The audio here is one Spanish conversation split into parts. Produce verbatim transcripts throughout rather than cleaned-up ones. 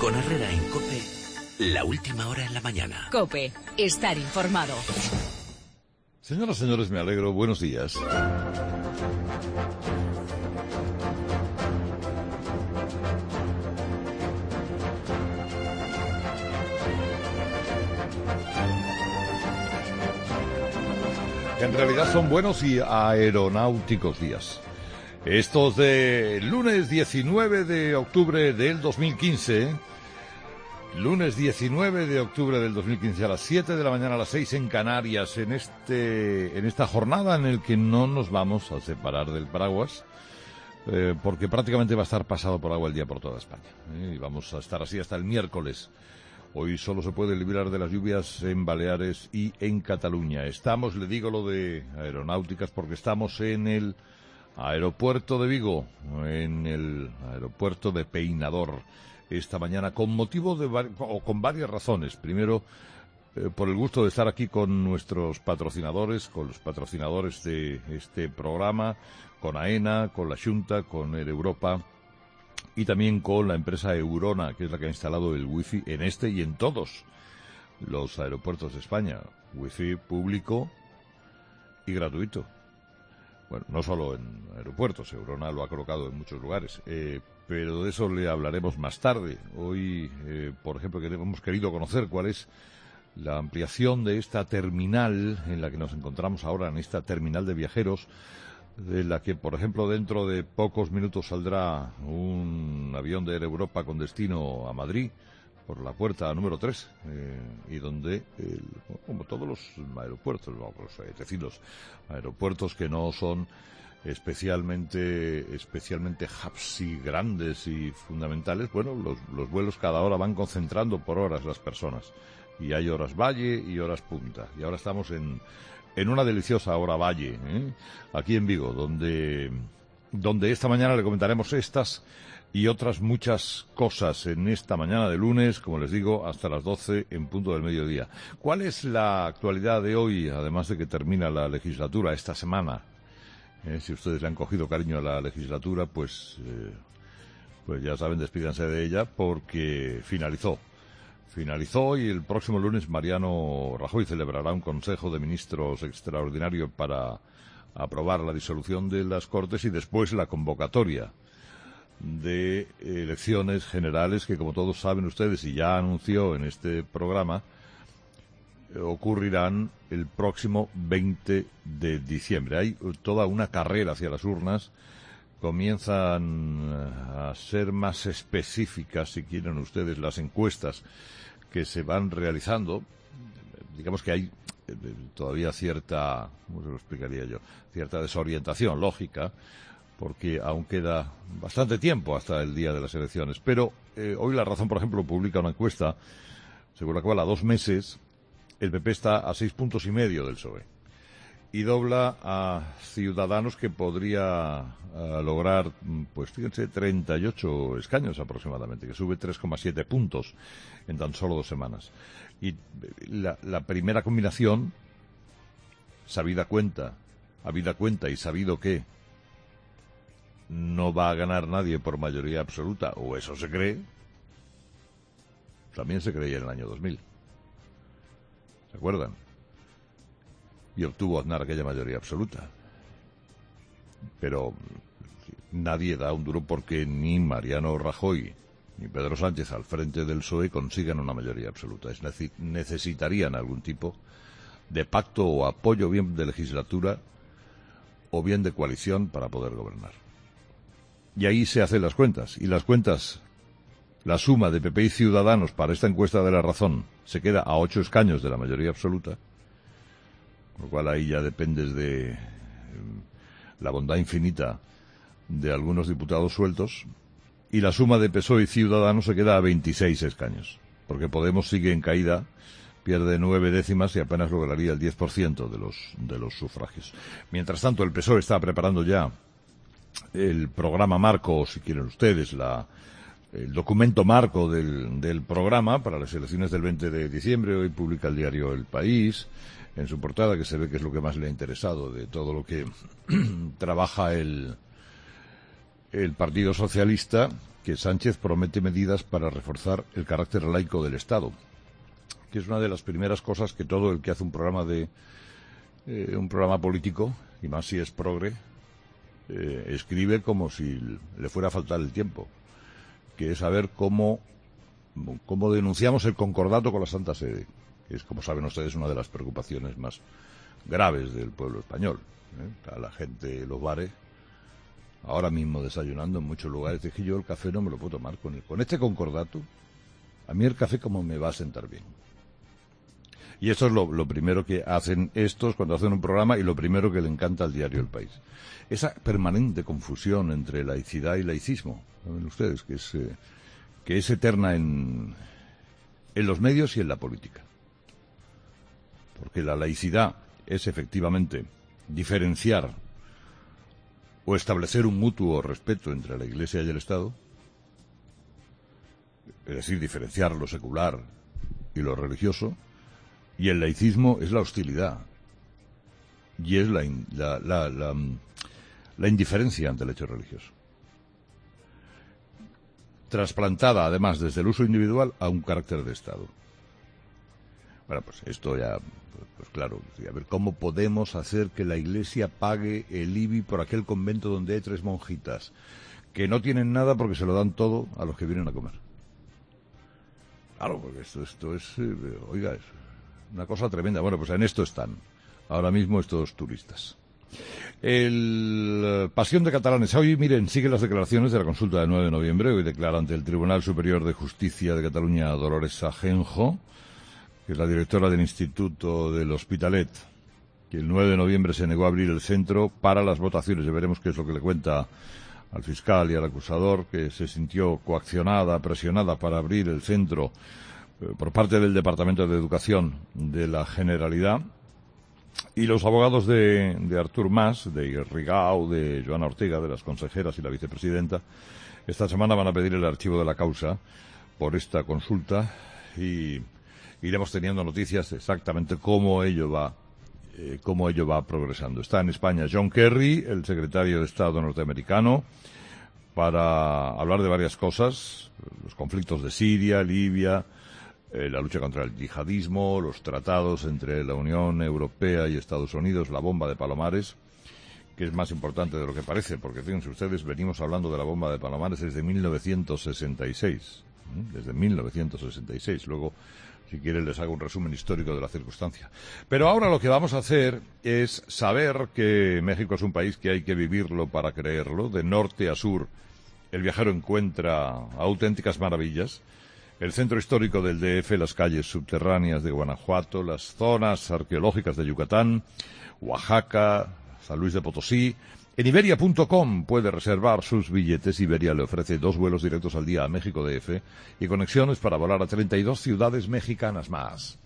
Con Herrera en COPE, la última hora en la mañana. COPE, estar informado. Señoras y señores, me alegro. Buenos días. En realidad son buenos y aeronáuticos días. Estos de lunes diecinueve de octubre del dos mil quince, lunes diecinueve de octubre del dos mil quince a las siete de la mañana, a las seis en Canarias, en este en esta jornada en el que no nos vamos a separar del paraguas, eh, porque prácticamente va a estar pasado por agua el día por toda España, ¿eh? Y vamos a estar así hasta el miércoles. Hoy solo se puede librar de las lluvias en Baleares y en Cataluña. Estamos, le digo lo de aeronáuticas, porque estamos en el aeropuerto de Vigo, en el aeropuerto de Peinador, esta mañana, con motivo de, o con varias razones. Primero, eh, por el gusto de estar aquí con nuestros patrocinadores, con los patrocinadores de este programa, con AENA, con la Xunta, con Air Europa, y también con la empresa Eurona, que es la que ha instalado el wifi en este y en todos los aeropuertos de España. Wifi público y gratuito. Bueno, no solo en aeropuertos, Eurona lo ha colocado en muchos lugares, eh, pero de eso le hablaremos más tarde. Hoy, eh, por ejemplo, que hemos querido conocer cuál es la ampliación de esta terminal en la que nos encontramos ahora, en esta terminal de viajeros, de la que, por ejemplo, dentro de pocos minutos saldrá un avión de Air Europa con destino a Madrid, por la puerta número tres, eh, y donde, eh, como todos los aeropuertos, vamos, es decir, los aeropuertos que no son especialmente especialmente hubs y grandes y fundamentales, bueno, los, los vuelos cada hora van concentrando por horas las personas, y hay horas valle y horas punta, y ahora estamos en en una deliciosa hora valle, ¿eh? Aquí en Vigo, donde donde esta mañana le comentaremos estas y otras muchas cosas en esta mañana de lunes, como les digo, hasta las doce en punto del mediodía. ¿Cuál es la actualidad de hoy, además de que termina la legislatura esta semana? Eh, si ustedes le han cogido cariño a la legislatura, pues, eh, pues ya saben, despídanse de ella porque finalizó. Finalizó y el próximo lunes Mariano Rajoy celebrará un Consejo de Ministros extraordinario para aprobar la disolución de las Cortes y después la convocatoria de elecciones generales que, como todos saben ustedes y ya anunció en este programa, ocurrirán el próximo veinte de diciembre. Hay toda una carrera hacia las urnas. Comienzan a ser más específicas, si quieren ustedes, las encuestas que se van realizando. Digamos que hay todavía cierta, ¿cómo se lo explicaría yo? Cierta desorientación lógica, porque aún queda bastante tiempo hasta el día de las elecciones. Pero eh, hoy La Razón, por ejemplo, publica una encuesta según la cual a dos meses el P P está a seis puntos y medio del P S O E. Y dobla a Ciudadanos, que podría uh, lograr, pues fíjense, treinta y ocho escaños aproximadamente, que sube tres coma siete puntos en tan solo dos semanas. Y la, la primera combinación, sabida cuenta, habida cuenta y sabido que no va a ganar nadie por mayoría absoluta, o eso se cree, también se creía en el año dos mil. ¿Se acuerdan? Y obtuvo Aznar aquella mayoría absoluta. Pero nadie da un duro porque ni Mariano Rajoy ni Pedro Sánchez al frente del P S O E consigan una mayoría absoluta. Es decir, necesitarían algún tipo de pacto o apoyo, bien de legislatura o bien de coalición, para poder gobernar. Y ahí se hacen las cuentas. Y las cuentas, la suma de P P y Ciudadanos para esta encuesta de La Razón se queda a ocho escaños de la mayoría absoluta. Con lo cual ahí ya dependes de eh, la bondad infinita de algunos diputados sueltos, y la suma de P S O E y Ciudadanos se queda a veintiséis escaños, porque Podemos sigue en caída, pierde nueve décimas y apenas lograría el diez por ciento de los, de los sufragios. Mientras tanto, el P S O E está preparando ya el programa marco, si quieren ustedes, la, el documento marco del, del programa para las elecciones del veinte de diciembre. Hoy publica el diario El País en su portada, que se ve que es lo que más le ha interesado de todo lo que trabaja el el Partido Socialista que Sánchez promete medidas para reforzar el carácter laico del Estado, que es una de las primeras cosas que todo el que hace un programa de eh, un programa político, y más si es progre, eh, escribe como si le fuera a faltar el tiempo, que es saber cómo, cómo denunciamos el concordato con la Santa Sede, que es, como saben ustedes, una de las preocupaciones más graves del pueblo español. ¿eh? A la gente, los bares, ahora mismo desayunando en muchos lugares, dije yo el café no me lo puedo tomar con el, con este concordato. A mí el café como me va a sentar bien. Y eso es lo, lo primero que hacen estos cuando hacen un programa y lo primero que le encanta al diario El País. Esa permanente confusión entre laicidad y laicismo, ¿saben ustedes? Que es, eh, que es eterna en, en los medios y en la política. Porque la laicidad es efectivamente diferenciar o establecer un mutuo respeto entre la Iglesia y el Estado, es decir, diferenciar lo secular y lo religioso, y el laicismo es la hostilidad y es la, in, la, la, la, la indiferencia ante el hecho religioso, trasplantada además desde el uso individual a un carácter de Estado. Bueno, pues esto ya, pues claro, a ver, ¿cómo podemos hacer que la Iglesia pague el I B I por aquel convento donde hay tres monjitas que no tienen nada porque se lo dan todo a los que vienen a comer? Claro, porque esto, esto es, eh, oiga, es una cosa tremenda. Bueno, pues en esto están ahora mismo estos turistas. El Pasión de Catalanes. Hoy, miren, siguen las declaraciones de la consulta del nueve de noviembre. Hoy declara ante el Tribunal Superior de Justicia de Cataluña Dolores Ajenjo, que es la directora del Instituto del Hospitalet, que el nueve de noviembre se negó a abrir el centro para las votaciones. Ya veremos qué es lo que le cuenta al fiscal y al acusador, que se sintió coaccionada, presionada para abrir el centro eh, por parte del Departamento de Educación de la Generalidad. Y los abogados de, de Artur Mas, de Rigau, de Joana Ortega, de las consejeras y la vicepresidenta, esta semana van a pedir el archivo de la causa por esta consulta y iremos teniendo noticias exactamente cómo ello va, eh, cómo ello va progresando. Está en España John Kerry, el secretario de Estado norteamericano, para hablar de varias cosas: los conflictos de Siria, Libia, eh, la lucha contra el yihadismo, los tratados entre la Unión Europea y Estados Unidos, la bomba de Palomares, que es más importante de lo que parece, porque fíjense ustedes, venimos hablando de la bomba de Palomares desde mil novecientos sesenta y seis, ¿eh? desde mil novecientos sesenta y seis. Luego, si quieren, les hago un resumen histórico de la circunstancia. Pero ahora lo que vamos a hacer es saber que México es un país que hay que vivirlo para creerlo. De norte a sur, el viajero encuentra auténticas maravillas. El centro histórico del D F, las calles subterráneas de Guanajuato, las zonas arqueológicas de Yucatán, Oaxaca, San Luis de Potosí. En Iberia punto com puede reservar sus billetes. Iberia le ofrece dos vuelos directos al día a México D F y conexiones para volar a treinta y dos ciudades mexicanas más.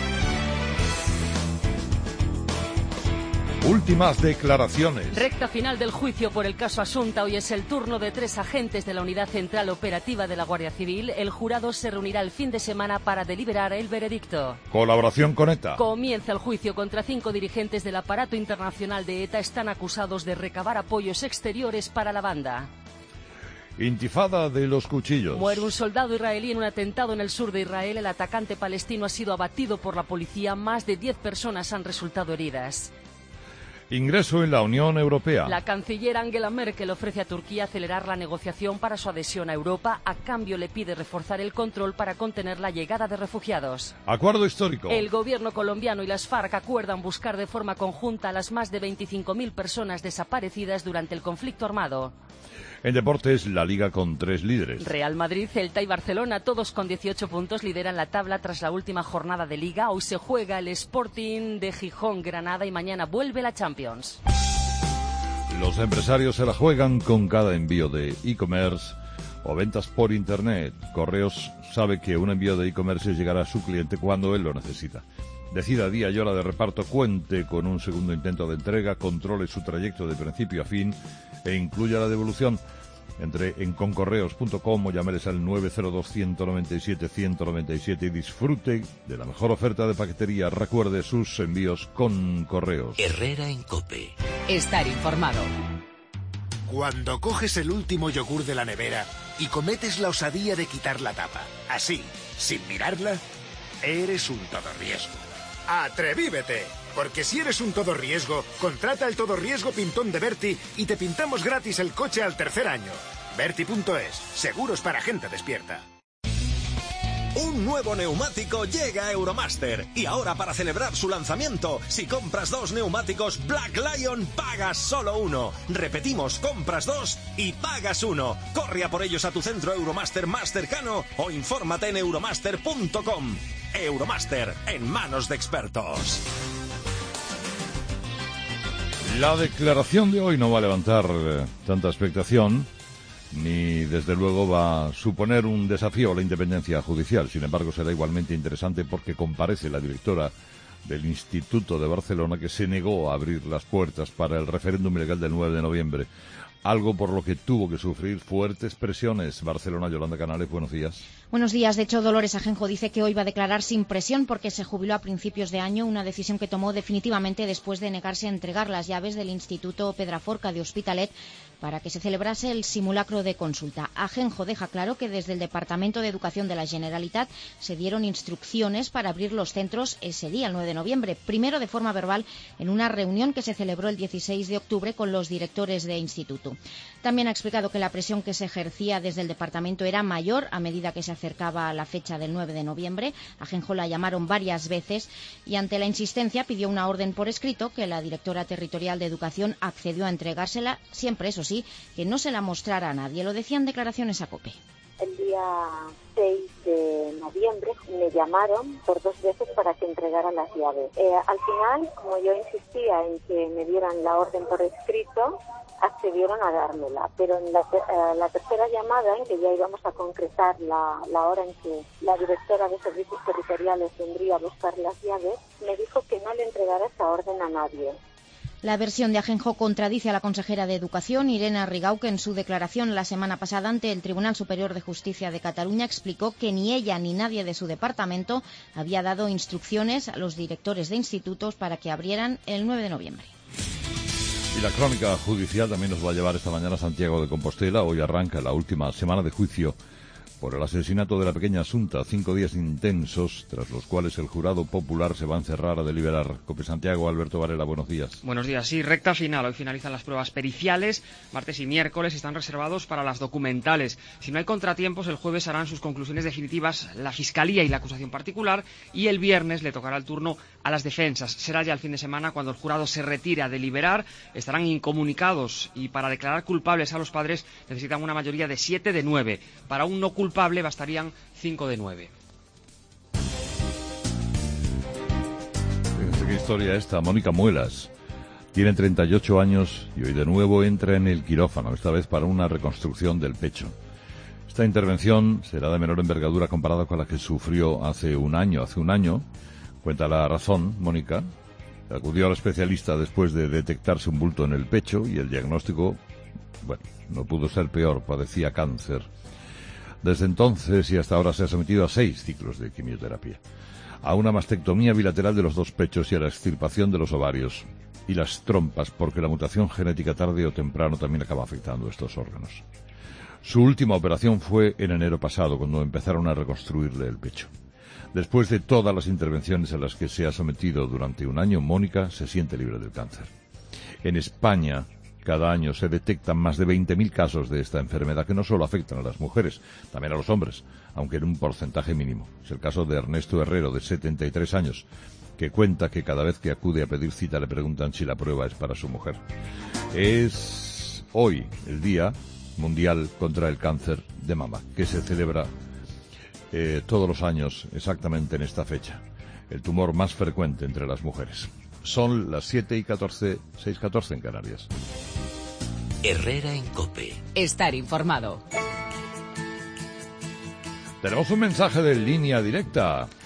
Últimas declaraciones. Recta final del juicio por el caso Asunta. Hoy es el turno de tres agentes de la Unidad Central Operativa de la Guardia Civil. El jurado se reunirá el fin de semana para deliberar el veredicto. Colaboración con ETA. Comienza el juicio contra cinco dirigentes del aparato internacional de ETA. Están acusados de recabar apoyos exteriores para la banda. Intifada de los cuchillos. Muere un soldado israelí en un atentado en el sur de Israel. El atacante palestino ha sido abatido por la policía. Más de diez personas han resultado heridas. Ingreso en la Unión Europea. La canciller Angela Merkel ofrece a Turquía acelerar la negociación para su adhesión a Europa. A cambio, le pide reforzar el control para contener la llegada de refugiados. Acuerdo histórico. El gobierno colombiano y las FARC acuerdan buscar de forma conjunta a las más de veinticinco mil personas desaparecidas durante el conflicto armado. En deportes, la Liga con tres líderes. Real Madrid, Celta y Barcelona, todos con dieciocho puntos, lideran la tabla tras la última jornada de Liga. Hoy se juega el Sporting de Gijón, Granada, y mañana vuelve la Champions. Los empresarios se la juegan con cada envío de e-commerce o ventas por Internet. Correos sabe que un envío de e-commerce llegará a su cliente cuando él lo necesita. Decida día y hora de reparto, cuente con un segundo intento de entrega, controle su trayecto de principio a fin e incluya la devolución. Entre en concorreos punto com o llameles al nueve cero dos, uno nueve siete, uno nueve siete y disfrute de la mejor oferta de paquetería. Recuerde sus envíos con correos. Herrera en COPE. Estar informado. Cuando coges el último yogur de la nevera y cometes la osadía de quitar la tapa, así, sin mirarla, eres un todorriesgo. ¡Atrevívete! Porque si eres un todorriesgo, contrata el todorriesgo pintón de Berti y te pintamos gratis el coche al tercer año. Berti punto es, seguros para gente despierta. Un nuevo neumático llega a Euromaster y ahora para celebrar su lanzamiento, si compras dos neumáticos Black Lion pagas solo uno. Repetimos, compras dos y pagas uno. Corre a por ellos a tu centro Euromaster más cercano o infórmate en euromaster punto com. Euromaster, en manos de expertos. La declaración de hoy no va a levantar eh, tanta expectación, ni desde luego va a suponer un desafío a la independencia judicial. Sin embargo, será igualmente interesante porque comparece la directora del Instituto de Barcelona, que se negó a abrir las puertas para el referéndum ilegal del nueve de noviembre. Algo por lo que tuvo que sufrir fuertes presiones. Barcelona, Yolanda Canales, buenos días. Buenos días. De hecho, Dolores Ajenjo dice que hoy va a declarar sin presión porque se jubiló a principios de año, una decisión que tomó definitivamente después de negarse a entregar las llaves del Instituto Pedraforca de Hospitalet para que se celebrase el simulacro de consulta. Ajenjo deja claro que desde el Departamento de Educación de la Generalitat se dieron instrucciones para abrir los centros ese día, el nueve de noviembre, primero de forma verbal en una reunión que se celebró el dieciséis de octubre con los directores de instituto. También ha explicado que la presión que se ejercía desde el departamento era mayor a medida que se acercaba a la fecha del nueve de noviembre. A Ajenjo la llamaron varias veces y ante la insistencia pidió una orden por escrito que la directora territorial de Educación accedió a entregársela, siempre, eso sí, que no se la mostrara a nadie. Lo decían declaraciones a COPE. El día seis de noviembre me llamaron por dos veces para que entregara las llaves. Eh, al final, como yo insistía en que me dieran la orden por escrito, accedieron a dármela. Pero en la, eh, la tercera llamada, en que ya íbamos a concretar la, la hora en que la directora de Servicios Territoriales vendría a buscar las llaves, me dijo que no le entregara esa orden a nadie. La versión de Ajenjo contradice a la consejera de Educación, Irene Rigau, que en su declaración la semana pasada ante el Tribunal Superior de Justicia de Cataluña explicó que ni ella ni nadie de su departamento había dado instrucciones a los directores de institutos para que abrieran el nueve de noviembre. Y la crónica judicial también nos va a llevar esta mañana a Santiago de Compostela. Hoy arranca la última semana de juicio por el asesinato de la pequeña Asunta. Cinco días intensos, tras los cuales el jurado popular se va a encerrar a deliberar. Cope Santiago, Alberto Varela, buenos días. Buenos días, sí, recta final. Hoy finalizan las pruebas periciales. Martes y miércoles están reservados para las documentales. Si no hay contratiempos, el jueves harán sus conclusiones definitivas la Fiscalía y la acusación particular, y el viernes le tocará el turno a las defensas. Será ya el fin de semana cuando el jurado se retire a deliberar. Estarán incomunicados y para declarar culpables a los padres necesitan una mayoría de siete de nueve. Para un no culpable bastarían cinco de nueve. Fíjense qué historia esta. Mónica Muelas tiene treinta y ocho años y hoy de nuevo entra en el quirófano, esta vez para una reconstrucción del pecho. Esta intervención será de menor envergadura comparada con la que sufrió hace un año. Hace un año, cuenta la razón, Mónica, acudió al especialista después de detectarse un bulto en el pecho y el diagnóstico, bueno, no pudo ser peor, padecía cáncer. Desde entonces y hasta ahora se ha sometido a seis ciclos de quimioterapia, a una mastectomía bilateral de los dos pechos y a la extirpación de los ovarios y las trompas, porque la mutación genética tarde o temprano también acaba afectando estos órganos. Su última operación fue en enero pasado, cuando empezaron a reconstruirle el pecho. Después de todas las intervenciones a las que se ha sometido durante un año, Mónica se siente libre del cáncer. En España, cada año se detectan más de veinte mil casos de esta enfermedad que no solo afectan a las mujeres, también a los hombres, aunque en un porcentaje mínimo. Es el caso de Ernesto Herrero, de setenta y tres años, que cuenta que cada vez que acude a pedir cita le preguntan si la prueba es para su mujer. Es hoy el Día Mundial contra el Cáncer de Mama, que se celebra eh, todos los años exactamente en esta fecha, el tumor más frecuente entre las mujeres. Son las siete y catorce, seis y catorce en Canarias. Herrera en COPE. Estar informado. Tenemos un mensaje de línea directa.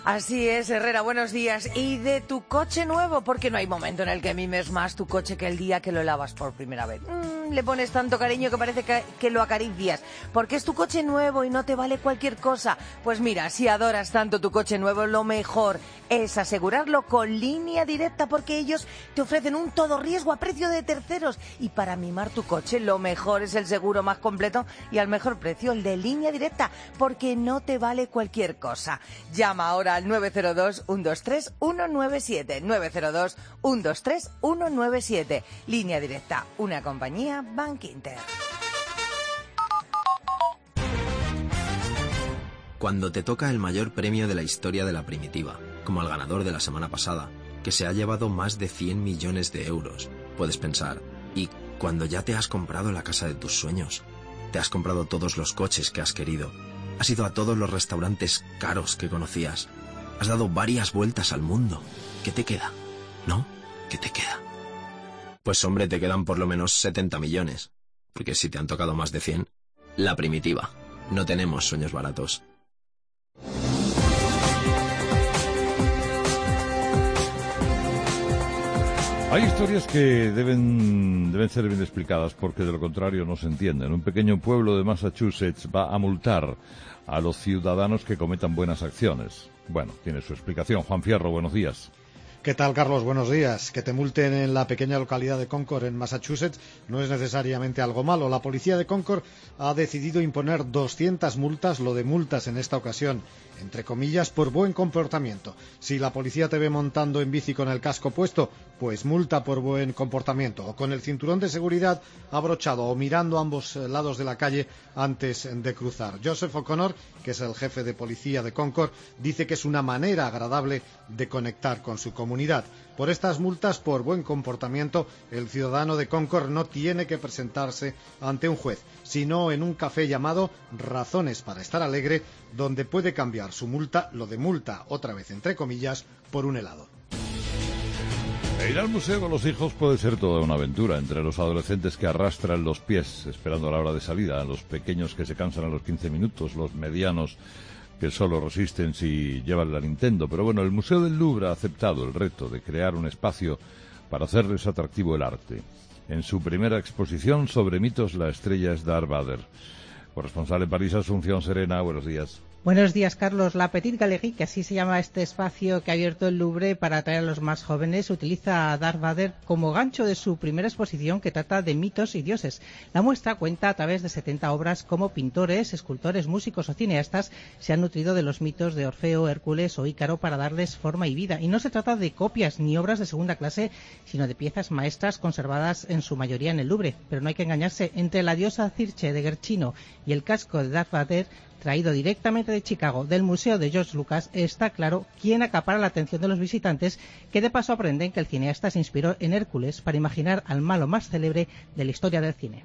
Así es, Herrera, buenos días. Y de tu coche nuevo, porque no hay momento en el que mimes más tu coche que el día que lo lavas por primera vez. Mm, le pones tanto cariño que parece que, que lo acaricias, porque es tu coche nuevo y no te vale cualquier cosa. Pues mira, si adoras tanto tu coche nuevo, lo mejor es asegurarlo con Línea Directa, porque ellos te ofrecen un todo riesgo a precio de terceros. Y para mimar tu coche, lo mejor es el seguro más completo y al mejor precio, el de Línea Directa, porque no te vale cualquier cosa. Llama ahora al nueve cero dos, uno dos tres, uno nueve siete, nueve cero dos, uno dos tres, uno nueve siete. Línea Directa, una compañía Bankinter. Cuando te toca el mayor premio de la historia de la primitiva, como al ganador de la semana pasada, que se ha llevado más de cien millones de euros, puedes pensar, ¿y cuando ya te has comprado la casa de tus sueños? Te has comprado todos los coches que has querido, has ido a todos los restaurantes caros que conocías, has dado varias vueltas al mundo. ¿Qué te queda? ¿No? ¿Qué te queda? Pues hombre, te quedan por lo menos setenta millones, porque si te han tocado más de cien, la primitiva. No tenemos sueños baratos. Hay historias que deben, deben ser bien explicadas porque de lo contrario no se entienden. Un pequeño pueblo de Massachusetts va a multar a los ciudadanos que cometan buenas acciones. Bueno, tiene su explicación. Juan Fierro, buenos días. ¿Qué tal, Carlos? Buenos días. Que te multen en la pequeña localidad de Concord, en Massachusetts, no es necesariamente algo malo. La policía de Concord ha decidido imponer doscientas multas, lo de multas en esta ocasión, entre comillas, por buen comportamiento. Si la policía te ve montando en bici con el casco puesto, pues multa por buen comportamiento, o con el cinturón de seguridad abrochado, o mirando a ambos lados de la calle antes de cruzar. Joseph O'Connor, que es el jefe de policía de Concord, dice que es una manera agradable de conectar con su comunidad. Por estas multas por buen comportamiento, el ciudadano de Concord no tiene que presentarse ante un juez, sino en un café llamado Razones para estar alegre, donde puede cambiar su multa, lo de multa, otra vez entre comillas, por un helado. Ir al museo con los hijos puede ser toda una aventura, entre los adolescentes que arrastran los pies esperando a la hora de salida, los pequeños que se cansan a los quince minutos, los medianos que solo resisten si llevan la Nintendo. Pero bueno, el Museo del Louvre ha aceptado el reto de crear un espacio para hacerles atractivo el arte. En su primera exposición sobre mitos, la estrella es Darth Vader. Corresponsal en París, Asunción Serena, buenos días. Buenos días, Carlos. La Petite Galerie, que así se llama este espacio que ha abierto el Louvre para atraer a los más jóvenes, utiliza a Darth Vader como gancho de su primera exposición que trata de mitos y dioses. La muestra cuenta a través de setenta obras cómo pintores, escultores, músicos o cineastas se han nutrido de los mitos de Orfeo, Hércules o Ícaro para darles forma y vida. Y no se trata de copias ni obras de segunda clase, sino de piezas maestras conservadas en su mayoría en el Louvre. Pero no hay que engañarse, entre la diosa Circe de Guercino y el casco de Darth Vader, traído directamente de Chicago, del Museo de George Lucas, está claro quién acapara la atención de los visitantes, que de paso aprenden que el cineasta se inspiró en Hércules para imaginar al malo más célebre de la historia del cine.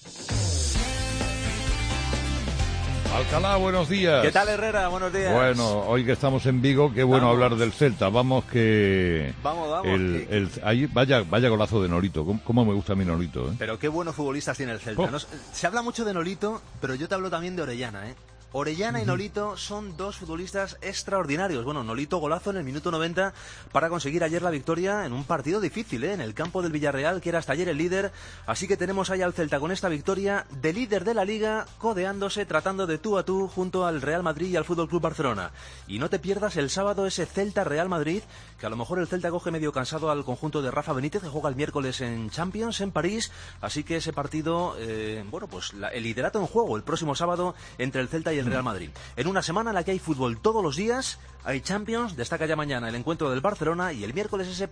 Alcalá, buenos días. ¿Qué tal, Herrera? Buenos días. Bueno, hoy que estamos en Vigo, qué bueno vamos. hablar del Celta. Vamos que... Vamos, vamos. El, el, ahí, vaya, vaya golazo de Nolito. ¿Cómo, cómo me gusta a mí Nolito? ¿eh? Pero qué buenos futbolistas tiene el Celta. Oh. ¿No? Se habla mucho de Nolito, pero yo te hablo también de Orellana, ¿eh? Orellana y Nolito son dos futbolistas extraordinarios. Bueno, Nolito golazo en el minuto noventa para conseguir ayer la victoria en un partido difícil, ¿eh? En el campo del Villarreal, que era hasta ayer el líder. Así que tenemos ahí al Celta con esta victoria de líder de la Liga, codeándose, tratando de tú a tú junto al Real Madrid y al Fútbol Club Barcelona. Y no te pierdas el sábado ese Celta-Real Madrid, que a lo mejor el Celta coge medio cansado al conjunto de Rafa Benítez, que juega el miércoles en Champions, en París. Así que ese partido, eh, bueno, pues la, el liderato en juego el próximo sábado entre el Celta y el Real Madrid. En una semana en la que hay fútbol todos los días, hay Champions, destaca ya mañana el encuentro del Barcelona y el miércoles ese...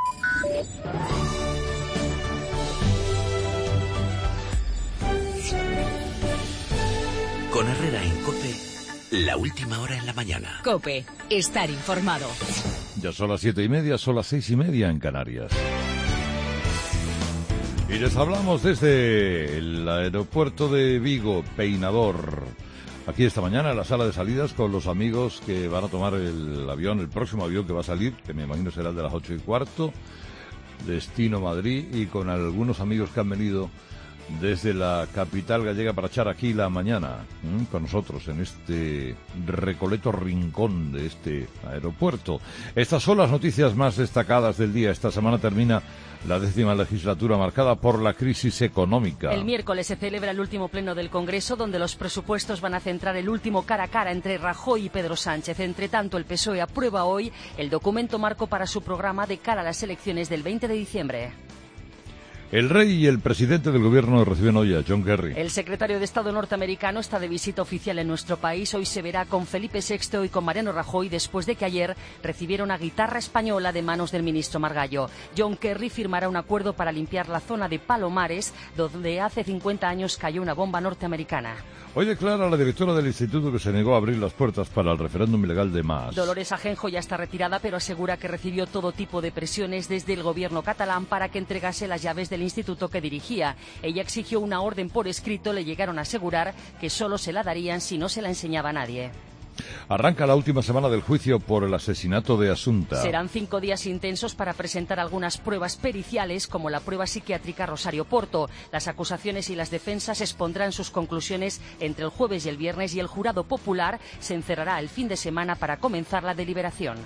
Con Herrera en COPE, la última hora en la mañana. COPE, estar informado. Ya son las siete y media, son las seis y media en Canarias. Y les hablamos desde el aeropuerto de Vigo, Peinador. Aquí esta mañana en la sala de salidas con los amigos que van a tomar el avión, el próximo avión que va a salir, que me imagino será el de las ocho y cuarto, destino Madrid, y con algunos amigos que han venido desde la capital gallega para echar aquí la mañana ¿eh? con nosotros en este recoleto rincón de este aeropuerto. Estas son las noticias más destacadas del día. Esta semana termina la décima legislatura marcada por la crisis económica. El miércoles se celebra el último pleno del Congreso, donde los presupuestos van a centrar el último cara a cara entre Rajoy y Pedro Sánchez. Entre tanto, el P S O E aprueba hoy el documento marco para su programa de cara a las elecciones del veinte de diciembre. El rey y el presidente del gobierno reciben hoy a John Kerry. El secretario de Estado norteamericano está de visita oficial en nuestro país. Hoy se verá con Felipe sexto y con Mariano Rajoy, después de que ayer recibiera una guitarra española de manos del ministro Margallo. John Kerry firmará un acuerdo para limpiar la zona de Palomares, donde hace cincuenta años cayó una bomba norteamericana. Hoy declara la directora del instituto que se negó a abrir las puertas para el referéndum ilegal de Mas. Dolores Ajenjo ya está retirada, pero asegura que recibió todo tipo de presiones desde el gobierno catalán para que entregase las llaves del instituto que dirigía. Ella exigió una orden por escrito, le llegaron a asegurar que solo se la darían si no se la enseñaba a nadie. Arranca la última semana del juicio por el asesinato de Asunta. Serán cinco días intensos para presentar algunas pruebas periciales, como la prueba psiquiátrica Rosario Porto. Las acusaciones y las defensas expondrán sus conclusiones entre el jueves y el viernes, y el jurado popular se encerrará el fin de semana para comenzar la deliberación.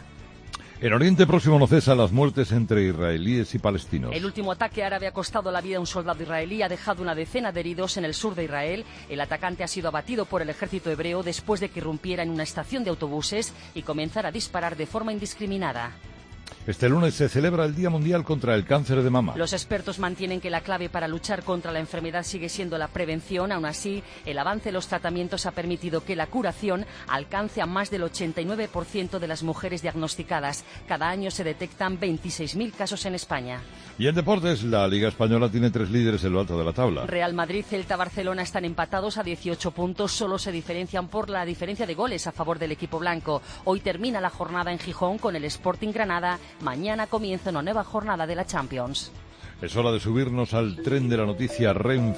En Oriente Próximo no cesan las muertes entre israelíes y palestinos. El último ataque árabe ha costado la vida a un soldado israelí, ha dejado una decena de heridos en el sur de Israel. El atacante ha sido abatido por el ejército hebreo después de que irrumpiera en una estación de autobuses y comenzara a disparar de forma indiscriminada. Este lunes se celebra el Día Mundial contra el Cáncer de Mama. Los expertos mantienen que la clave para luchar contra la enfermedad sigue siendo la prevención. Aún así, el avance de los tratamientos ha permitido que la curación alcance a más del ochenta y nueve por ciento de las mujeres diagnosticadas. Cada año se detectan veintiséis mil casos en España. Y en deportes, la Liga Española tiene tres líderes en lo alto de la tabla. Real Madrid, Celta, Barcelona están empatados a dieciocho puntos. Solo se diferencian por la diferencia de goles a favor del equipo blanco. Hoy termina la jornada en Gijón con el Sporting Granada. Mañana comienza una nueva jornada de la Champions. Es hora de subirnos al tren de la noticia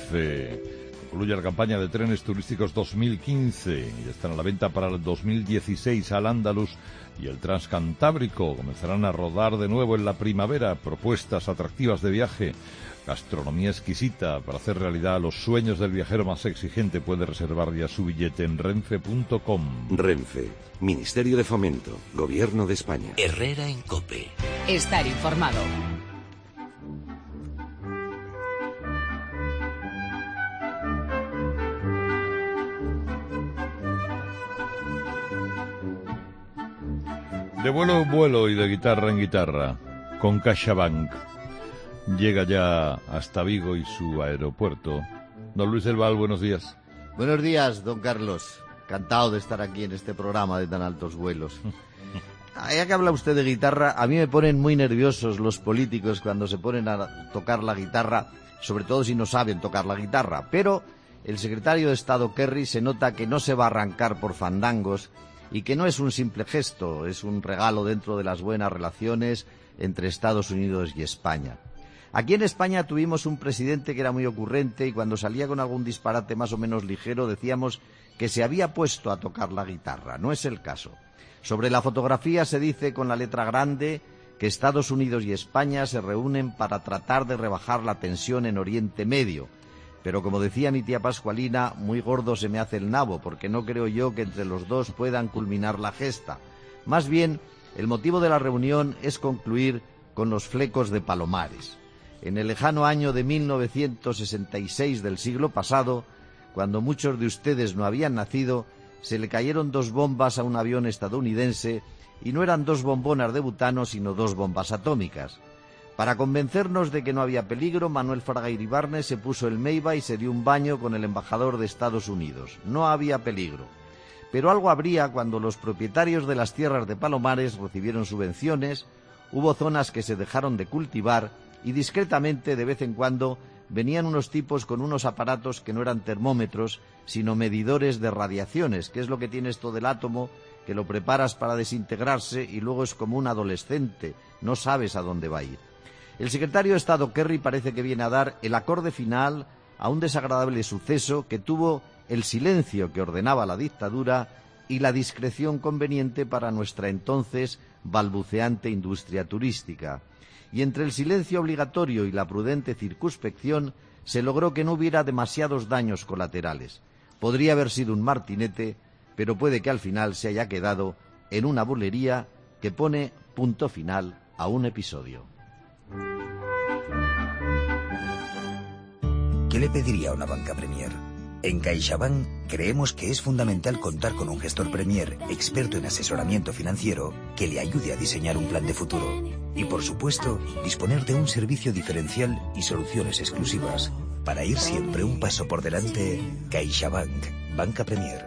Renfe. Concluye la campaña de trenes turísticos dos mil quince y están a la venta para el dos mil dieciséis. Al Andalus y el Transcantábrico comenzarán a rodar de nuevo en la primavera. Propuestas atractivas de viaje, gastronomía exquisita para hacer realidad los sueños del viajero más exigente. Puede reservar ya su billete en renfe punto com. Renfe, Ministerio de Fomento, Gobierno de España. Herrera en COPE. Estar informado. De vuelo en vuelo y de guitarra en guitarra, con CaixaBank. Llega ya hasta Vigo y su aeropuerto. Don Luis del Val, buenos días. Buenos días, don Carlos. Encantado de estar aquí en este programa de tan altos vuelos. Ya que habla usted de guitarra, a mí me ponen muy nerviosos los políticos cuando se ponen a tocar la guitarra, sobre todo si no saben tocar la guitarra. Pero el secretario de Estado Kerry se nota que no se va a arrancar por fandangos y que no es un simple gesto, es un regalo dentro de las buenas relaciones entre Estados Unidos y España. Aquí en España tuvimos un presidente que era muy ocurrente y cuando salía con algún disparate más o menos ligero decíamos que se había puesto a tocar la guitarra. No es el caso. Sobre la fotografía se dice con la letra grande que Estados Unidos y España se reúnen para tratar de rebajar la tensión en Oriente Medio. Pero como decía mi tía Pascualina, muy gordo se me hace el nabo, porque no creo yo que entre los dos puedan culminar la gesta. Más bien, el motivo de la reunión es concluir con los flecos de Palomares. En el lejano año de mil novecientos sesenta y seis del siglo pasado, cuando muchos de ustedes no habían nacido, se le cayeron dos bombas a un avión estadounidense, y no eran dos bombonas de butano, sino dos bombas atómicas. Para convencernos de que no había peligro, Manuel Fraga Iribarne se puso el Meiba y se dio un baño con el embajador de Estados Unidos. No había peligro. Pero algo habría cuando los propietarios de las tierras de Palomares recibieron subvenciones, hubo zonas que se dejaron de cultivar y discretamente de vez en cuando venían unos tipos con unos aparatos que no eran termómetros, sino medidores de radiaciones, que es lo que tiene esto del átomo, que lo preparas para desintegrarse y luego es como un adolescente, no sabes a dónde va a ir. El secretario de Estado Kerry parece que viene a dar el acorde final a un desagradable suceso que tuvo el silencio que ordenaba la dictadura y la discreción conveniente para nuestra entonces balbuceante industria turística. Y entre el silencio obligatorio y la prudente circunspección se logró que no hubiera demasiados daños colaterales. Podría haber sido un martinete, pero puede que al final se haya quedado en una bulería que pone punto final a un episodio. ¿Qué le pediría a una banca Premier? En CaixaBank creemos que es fundamental contar con un gestor Premier experto en asesoramiento financiero que le ayude a diseñar un plan de futuro. Y por supuesto, disponer de un servicio diferencial y soluciones exclusivas para ir siempre un paso por delante. CaixaBank, Banca Premier.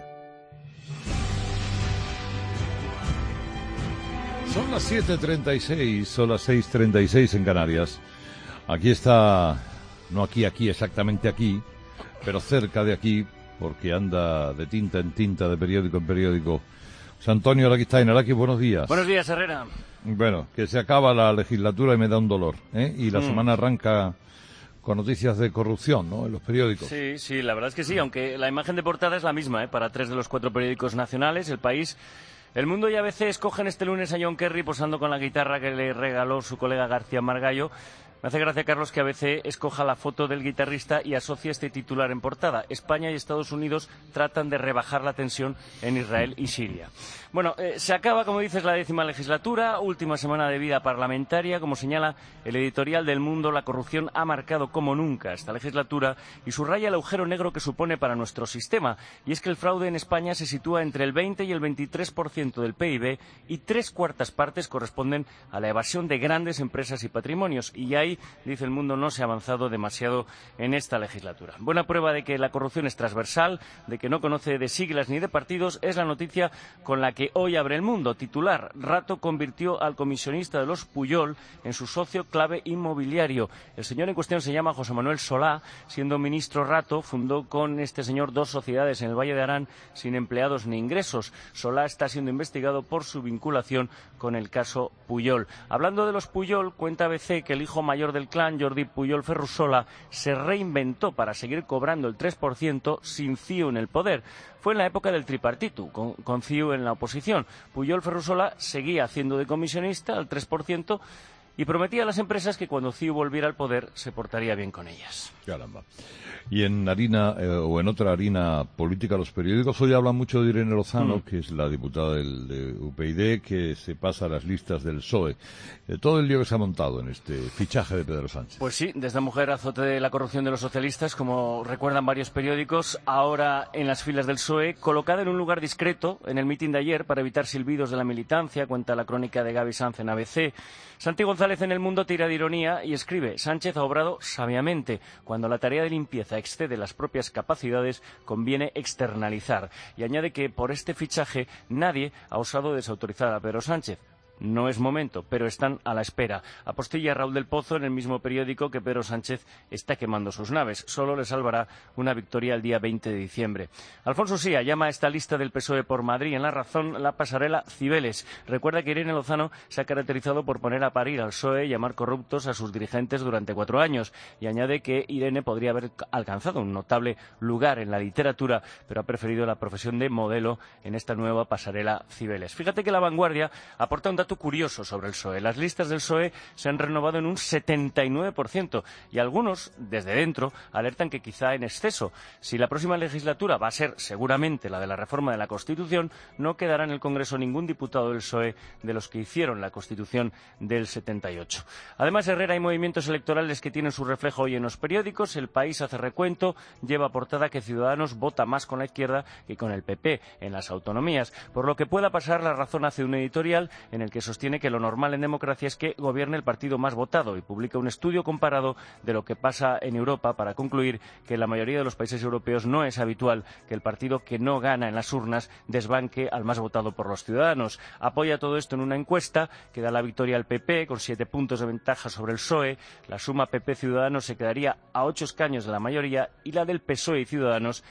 Son las siete treinta y seis, son las seis treinta y seis en Canarias. Aquí está, no aquí, aquí, exactamente aquí, pero cerca de aquí, porque anda de tinta en tinta, de periódico en periódico. José Antonio Araquistain. Araqui, buenos días. Buenos días, Herrera. Bueno, que se acaba la legislatura y me da un dolor, ¿eh? Y la Mm. semana arranca con noticias de corrupción, ¿no?, en los periódicos. Sí, sí, la verdad es que sí, aunque la imagen de portada es la misma, ¿eh?, para tres de los cuatro periódicos nacionales. El País, El Mundo y A B C escogen este lunes a John Kerry posando con la guitarra que le regaló su colega García Margallo. Me hace gracia, Carlos, que A B C escoja la foto del guitarrista y asocie este titular en portada. España y Estados Unidos tratan de rebajar la tensión en Israel y Siria. Bueno, eh, se acaba, como dices, la décima legislatura, última semana de vida parlamentaria. Como señala el editorial del Mundo, la corrupción ha marcado como nunca esta legislatura y subraya el agujero negro que supone para nuestro sistema. Y es que el fraude en España se sitúa entre el veinte y el veintitrés por ciento del P I B y tres cuartas partes corresponden a la evasión de grandes empresas y patrimonios. Y ahí, dice el Mundo, no se ha avanzado demasiado en esta legislatura. Buena prueba de que la corrupción es transversal, de que no conoce de siglas ni de partidos, es la noticia con la que hoy abre el Mundo. Titular: Rato convirtió al comisionista de los Pujol en su socio clave inmobiliario. El señor en cuestión se llama José Manuel Solá. Siendo ministro Rato, fundó con este señor dos sociedades en el Valle de Arán sin empleados ni ingresos. Solá está siendo investigado por su vinculación con el caso Pujol. Hablando de los Pujol, cuenta A B C que el hijo mayor del clan, Jordi Pujol Ferrusola, se reinventó para seguir cobrando el tres por ciento sin C I U en el poder. Fue en la época del tripartito, con, con C I U en la oposición. Pujol Ferrusola seguía haciendo de comisionista al tres por ciento y prometía a las empresas que cuando C I U volviera al poder se portaría bien con ellas. Caramba. Y en harina, eh, o en otra harina política, los periódicos hoy hablan mucho de Irene Lozano, mm. que es la diputada del, de U P YD, que se pasa a las listas del P S O E. Eh, todo el lío que se ha montado en este fichaje de Pedro Sánchez. Pues sí, desde mujer azote de la corrupción de los socialistas, como recuerdan varios periódicos, ahora en las filas del P S O E, colocada en un lugar discreto en el mitin de ayer para evitar silbidos de la militancia, cuenta la crónica de Gaby Sanz en A B C. Santi González en El Mundo tira de ironía y escribe: Sánchez ha obrado sabiamente. Cuando la tarea de limpieza excede las propias capacidades, conviene externalizar. Y añade que por este fichaje nadie ha osado desautorizar a Pedro Sánchez. No es momento, pero están a la espera. Apostilla Raúl del Pozo en el mismo periódico que Pedro Sánchez está quemando sus naves. Solo le salvará una victoria el día veinte de diciembre. Alfonso Sía llama a esta lista del P S O E por Madrid en La Razón la pasarela Cibeles. Recuerda que Irene Lozano se ha caracterizado por poner a parir al P S O E y llamar corruptos a sus dirigentes durante cuatro años. Y añade que Irene podría haber alcanzado un notable lugar en la literatura, pero ha preferido la profesión de modelo en esta nueva pasarela Cibeles. Fíjate que La Vanguardia aporta un dato curioso sobre el P S O E. Las listas del P S O E se han renovado en un setenta y nueve por ciento y algunos, desde dentro, alertan que quizá en exceso. Si la próxima legislatura va a ser seguramente la de la reforma de la Constitución, no quedará en el Congreso ningún diputado del P S O E de los que hicieron la Constitución del setenta y ocho. Además, Herrera, hay movimientos electorales que tienen su reflejo hoy en los periódicos. El País hace recuento, lleva portada que Ciudadanos vota más con la izquierda que con el P P en las autonomías. Por lo que pueda pasar, La Razón hace un editorial en el que sostiene que lo normal en democracia es que gobierne el partido más votado y publica un estudio comparado de lo que pasa en Europa para concluir que en la mayoría de los países europeos no es habitual que el partido que no gana en las urnas desbanque al más votado por los ciudadanos. Apoya todo esto en una encuesta que da la victoria al P P con siete puntos de ventaja sobre el P S O E. La suma P P-Ciudadanos se quedaría a ocho escaños de la mayoría y la del P S O E y Ciudadanos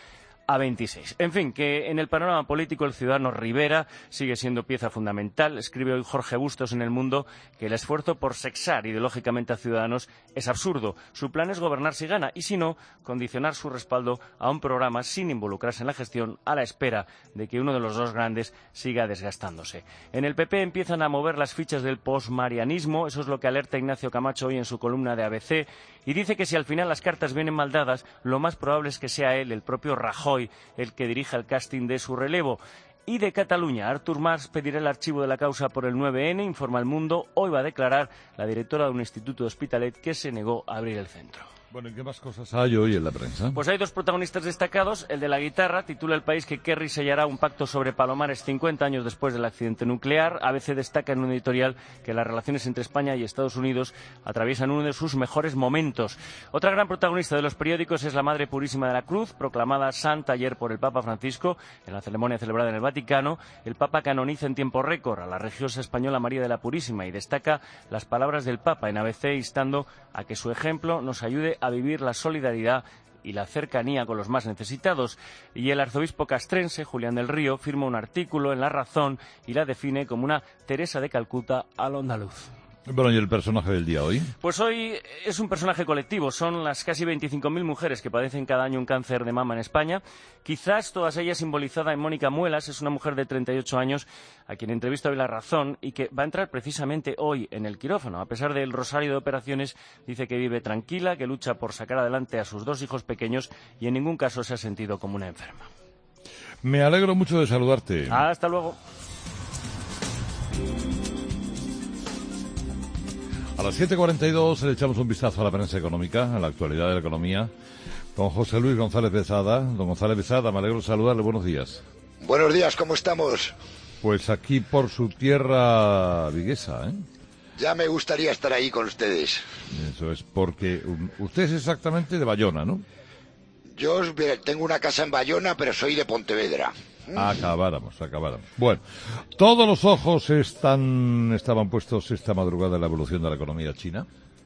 a veintiséis. En fin, que en el panorama político el ciudadano Rivera sigue siendo pieza fundamental. Escribe hoy Jorge Bustos en El Mundo que el esfuerzo por sexar ideológicamente a Ciudadanos es absurdo. Su plan es gobernar si gana y, si no, condicionar su respaldo a un programa sin involucrarse en la gestión, a la espera de que uno de los dos grandes siga desgastándose. En el P P empiezan a mover las fichas del posmarianismo. Eso es lo que alerta Ignacio Camacho hoy en su columna de A B C, y dice que si al final las cartas vienen mal dadas, lo más probable es que sea él, el propio Rajoy, el que dirija el casting de su relevo. Y de Cataluña, Artur Mas pedirá el archivo de la causa por el nueve ene, informa El Mundo. Hoy va a declarar la directora de un instituto de Hospitalet que se negó a abrir el centro. Bueno, ¿y qué más cosas hay hoy en la prensa? Pues hay dos protagonistas destacados. El de la guitarra titula El País que Kerry sellará un pacto sobre Palomares cincuenta años después del accidente nuclear. A B C destaca en un editorial que las relaciones entre España y Estados Unidos atraviesan uno de sus mejores momentos. Otra gran protagonista de los periódicos es la Madre Purísima de la Cruz, proclamada santa ayer por el Papa Francisco en la ceremonia celebrada en el Vaticano. El Papa canoniza en tiempo récord a la religiosa española María de la Purísima y destaca las palabras del Papa en A B C instando a que su ejemplo nos ayude a vivir la solidaridad y la cercanía con los más necesitados. Y el arzobispo castrense, Julián del Río, firma un artículo en La Razón y la define como una Teresa de Calcuta al andaluz. Bueno, ¿y el personaje del día hoy? Pues hoy es un personaje colectivo. Son las casi veinticinco mil mujeres que padecen cada año un cáncer de mama en España. Quizás todas ellas simbolizada en Mónica Muelas. Es una mujer de treinta y ocho años a quien entrevista hoy La Razón y que va a entrar precisamente hoy en el quirófano. A pesar del rosario de operaciones, dice que vive tranquila, que lucha por sacar adelante a sus dos hijos pequeños y en ningún caso se ha sentido como una enferma. Me alegro mucho de saludarte. Hasta luego. A las siete cuarenta y dos le echamos un vistazo a la prensa económica, a la actualidad de la economía, con José Luis González Besada. Don González Besada, me alegro de saludarle. Buenos días. Buenos días, ¿cómo estamos? Pues aquí por su tierra viguesa, ¿eh? Ya me gustaría estar ahí con ustedes. Eso es, porque usted es exactamente de Bayona, ¿no? Yo tengo una casa en Bayona, pero soy de Pontevedra. Acabáramos, acabáramos. Bueno, todos los ojos están estaban puestos esta madrugada en la evolución de la economía china.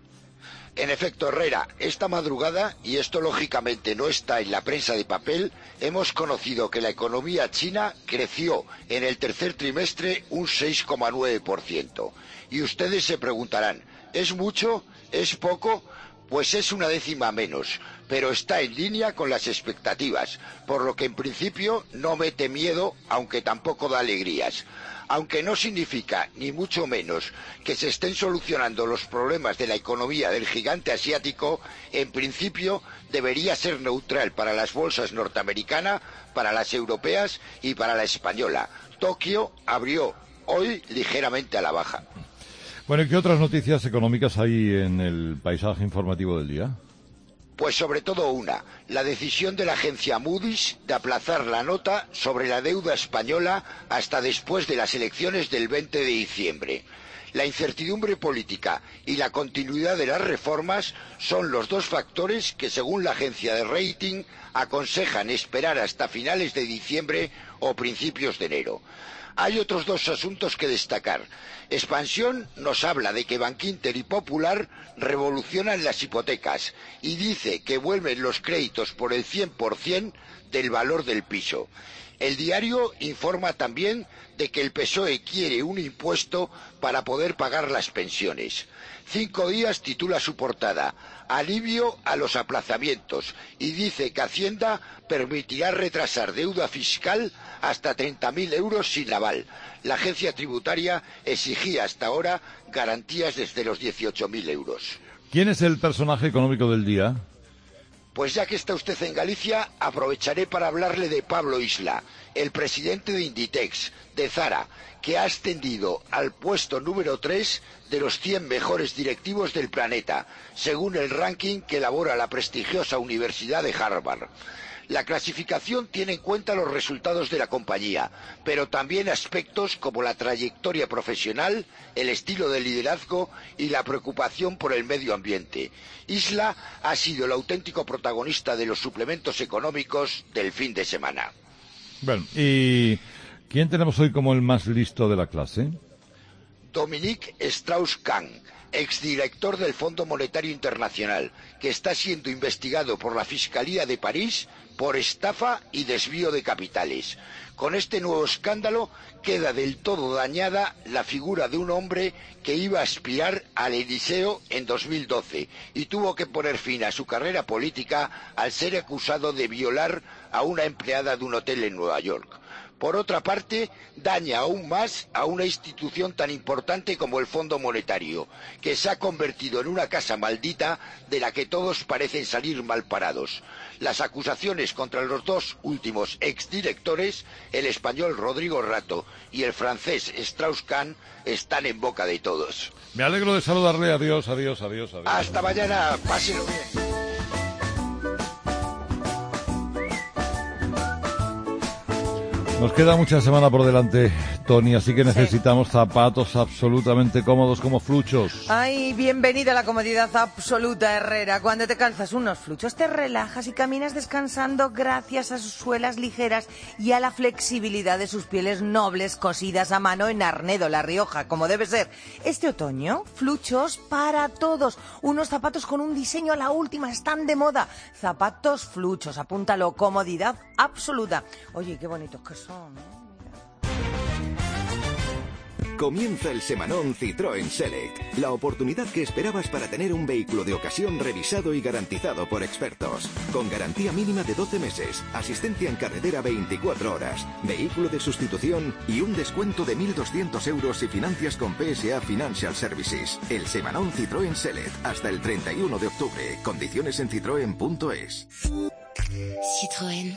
En efecto, Herrera, esta madrugada, y esto lógicamente no está en la prensa de papel, hemos conocido que la economía china creció en el tercer trimestre un seis coma nueve por ciento. Y ustedes se preguntarán, ¿es mucho? ¿Es poco? Pues es una décima menos, pero está en línea con las expectativas, por lo que en principio no mete miedo, aunque tampoco da alegrías. Aunque no significa, ni mucho menos, que se estén solucionando los problemas de la economía del gigante asiático, en principio debería ser neutral para las bolsas norteamericanas, para las europeas y para la española. Tokio abrió hoy ligeramente a la baja. Bueno, ¿y qué otras noticias económicas hay en el paisaje informativo del día? Pues sobre todo una, la decisión de la agencia Moody's de aplazar la nota sobre la deuda española hasta después de las elecciones del veinte de diciembre. La incertidumbre política y la continuidad de las reformas son los dos factores que, según la agencia de rating, aconsejan esperar hasta finales de diciembre o principios de enero. Hay otros dos asuntos que destacar. Expansión nos habla de que Bankinter y Popular revolucionan las hipotecas y dice que vuelven los créditos por el cien por ciento del valor del piso. El diario informa también de que el P S O E quiere un impuesto para poder pagar las pensiones. Cinco Días titula su portada Alivio a los aplazamientos y dice que Hacienda permitirá retrasar deuda fiscal hasta treinta mil euros sin aval. La agencia tributaria exigía hasta ahora garantías desde los dieciocho mil euros. ¿Quién es el personaje económico del día? Pues ya que está usted en Galicia, aprovecharé para hablarle de Pablo Isla, el presidente de Inditex, de Zara, que ha ascendido al puesto número tres de los cien mejores directivos del planeta, según el ranking que elabora la prestigiosa Universidad de Harvard. La clasificación tiene en cuenta los resultados de la compañía, pero también aspectos como la trayectoria profesional, el estilo de liderazgo y la preocupación por el medio ambiente. Isla ha sido el auténtico protagonista de los suplementos económicos del fin de semana. Bueno, ¿y quién tenemos hoy como el más listo de la clase? Dominique Strauss-Kahn, exdirector del Fondo Monetario Internacional, que está siendo investigado por la Fiscalía de París por estafa y desvío de capitales. Con este nuevo escándalo queda del todo dañada la figura de un hombre que iba a aspirar al Eliseo en dos mil doce y tuvo que poner fin a su carrera política al ser acusado de violar a una empleada de un hotel en Nueva York. Por otra parte, daña aún más a una institución tan importante como el Fondo Monetario, que se ha convertido en una casa maldita de la que todos parecen salir mal parados. Las acusaciones contra los dos últimos exdirectores, el español Rodrigo Rato y el francés Strauss-Kahn, están en boca de todos. Me alegro de saludarle. Adiós, adiós, adiós, adiós. Hasta mañana. Pásenlo bien. Nos queda mucha semana por delante, Tony, así que necesitamos sí. zapatos absolutamente cómodos como fluchos. Ay, bienvenida a la comodidad absoluta, Herrera. Cuando te calzas unos fluchos te relajas y caminas descansando gracias a sus suelas ligeras y a la flexibilidad de sus pieles nobles cosidas a mano en Arnedo, La Rioja, como debe ser. Este otoño, fluchos para todos. Unos zapatos con un diseño a la última, están de moda. Zapatos fluchos, apúntalo, comodidad absoluta. Oye, qué bonitos que son. Comienza el semanón Citroën Select, la oportunidad que esperabas para tener un vehículo de ocasión revisado y garantizado por expertos, con garantía mínima de doce meses, asistencia en carretera veinticuatro horas, vehículo de sustitución y un descuento de mil doscientos euros si financias con P S A Financial Services. El semanón Citroën Select hasta el treinta y uno de octubre. Condiciones en citroen punto es. Citroën.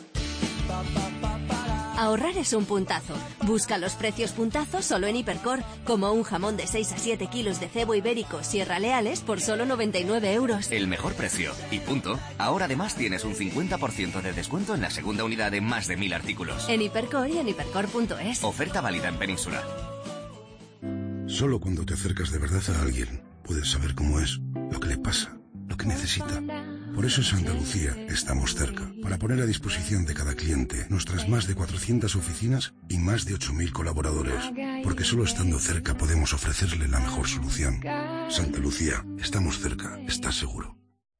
Ahorrar es un puntazo. Busca los precios puntazos solo en Hipercor, como un jamón de seis a siete kilos de cebo ibérico Sierra Leales por solo noventa y nueve euros. El mejor precio. Y punto. Ahora además tienes un cincuenta por ciento de descuento en la segunda unidad de más de mil artículos. En Hipercor y en hipercor punto es. Oferta válida en Península. Solo cuando te acercas de verdad a alguien, puedes saber cómo es, lo que le pasa, lo que necesita. Por eso en Santa Lucía estamos cerca, para poner a disposición de cada cliente nuestras más de cuatrocientas oficinas y más de ocho mil colaboradores. Porque solo estando cerca podemos ofrecerle la mejor solución. Santa Lucía, estamos cerca, ¿estás seguro?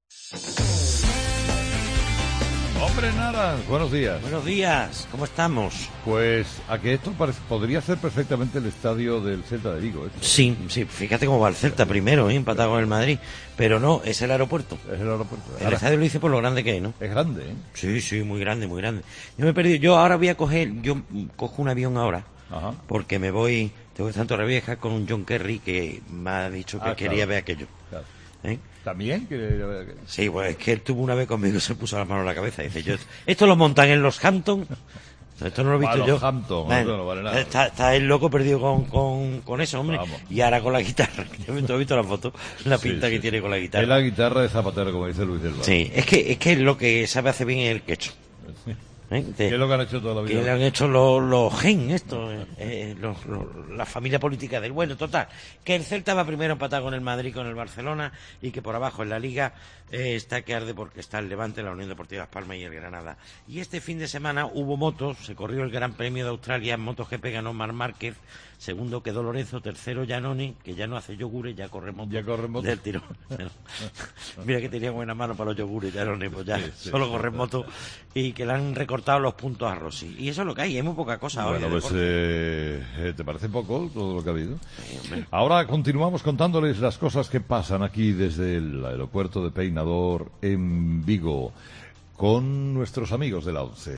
Hombre, Nara, buenos días. Buenos días, ¿cómo estamos? Pues a que esto parece, podría ser perfectamente el estadio del Celta de Vigo. Esto. Sí, sí, fíjate cómo va el Celta primero, ¿eh? Empatado con el Madrid. Pero no, es el aeropuerto. Es el aeropuerto. El ahora, estadio lo hice por lo grande que es, ¿no? Es grande, ¿eh? Sí, sí, muy grande, muy grande. Yo me he perdido, yo ahora voy a coger, yo cojo un avión ahora, Ajá. porque me voy, tengo que estar en Torrevieja con un John Kerry que me ha dicho que ah, quería claro. ver aquello. Claro. ¿Eh? ¿También quiere ir a ver aquello? Sí, pues es que él tuvo una vez conmigo y se puso la mano en la cabeza. Dice, yo, esto lo montan en los Hamptons. Esto no lo he visto Para yo. los Hampton, bueno, no, no vale nada. Está, está el loco perdido con, con, con eso, hombre. Vamos. Y ahora con la guitarra. ¿Tú has visto la foto? La Sí, pinta sí, que sí. tiene con la guitarra. Es la guitarra de Zapatero, como dice Luis del Val. Sí, es que, es que lo que sabe hacer bien es el quecho. ¿Eh? ¿Qué es lo que han hecho toda la vida? Que le han hecho los, los gen, esto, eh, eh, los, los, la familia política del bueno, total. Que el Celta va primero empatado con el Madrid, con el Barcelona, y que por abajo en la Liga eh, está que arde porque está el Levante, la Unión Deportiva Las Palmas y el Granada. Y este fin de semana hubo motos, se corrió el Gran Premio de Australia, en MotoGP ganó Marc Márquez, segundo quedó Lorenzo, tercero Giannoni, que ya no hace yogures, ya corre moto, ya corre moto del tirón. Mira que tenía buena mano para los yogures, Giannoni, pues ya sí, sí, solo sí, corre sí. moto, y que le han recortado los puntos a Rossi. Y eso es lo que hay, hay muy poca cosa hoy. Bueno, de pues, deporte. eh, ¿te parece poco todo lo que ha habido? Sí, ahora continuamos contándoles las cosas que pasan aquí desde el aeropuerto de Peinador en Vigo con nuestros amigos de la ONCE.